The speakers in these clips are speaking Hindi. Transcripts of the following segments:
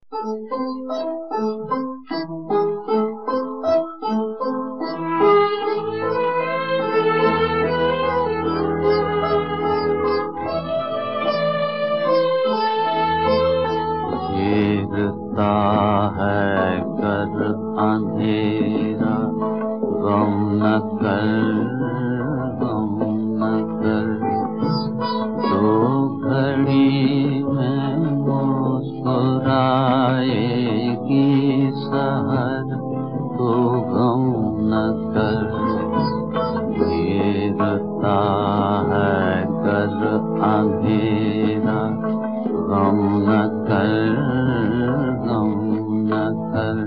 घेरता है कर अंधेरा, गम न कर, गम न कर। तो घड़ी में मुस्कुराएगी सहर, तो गम न कर। घेरता है कर अंधेरा, गम न कर, गम न कर।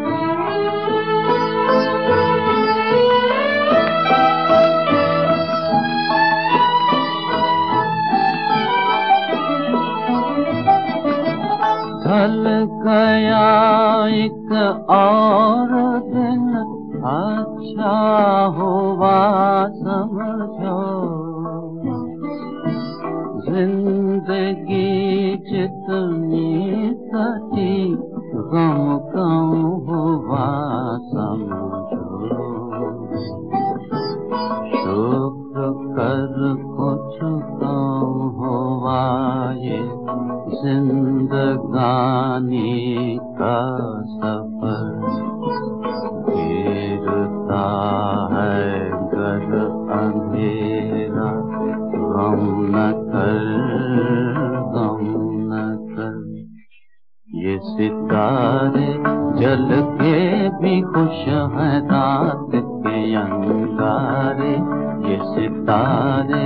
ढल गया एक और दिन, अच्छा हुआ समझो। जिंदगी जितनी कटी, गम कम हुआ समझो। शुक्र कर कुछ कम हुआ ये जिंदगानी का सफर। घेरता है घर अंधेरा, गम न कर, गम न कर। ये सितारे जल के भी खुश हैं रात के अंगारे। ये सितारे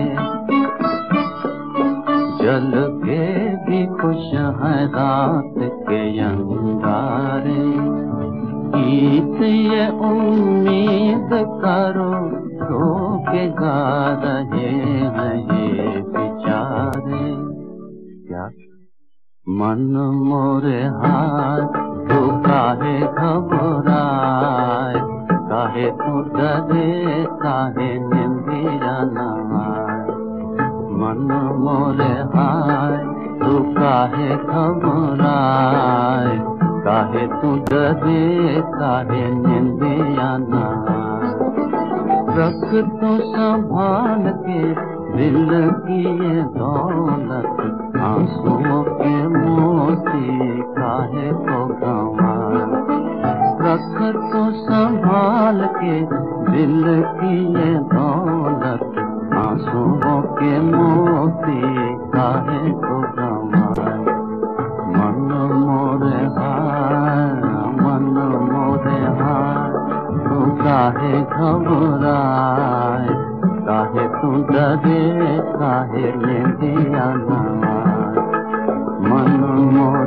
जल के भी खुश हैं रात के अंगारे। गीत ये उम्मीद करो, रो के गा रहे हैं ये बेचारे। क्या मन मोरे हाथ, तू काहे घबराए, काहे तू डरे, काहे निंदिया न आए। मन मोरे हाय, तू काहे घबराए, काहे तू डरे, काहे निंदिया न आए। रख तो संभाल के दिल की ये दौलत, आंसुओं के मोती काहे को गंवाए। रख तो संभाल के दिल की ये दौलत, आंसुओं के मोती काहे को गंवाए। मन मोरे हाय, मन मोरे हाय, तू काहे घबराए, काहे तू डरे, काहे निंदिया न आए। मन मोरे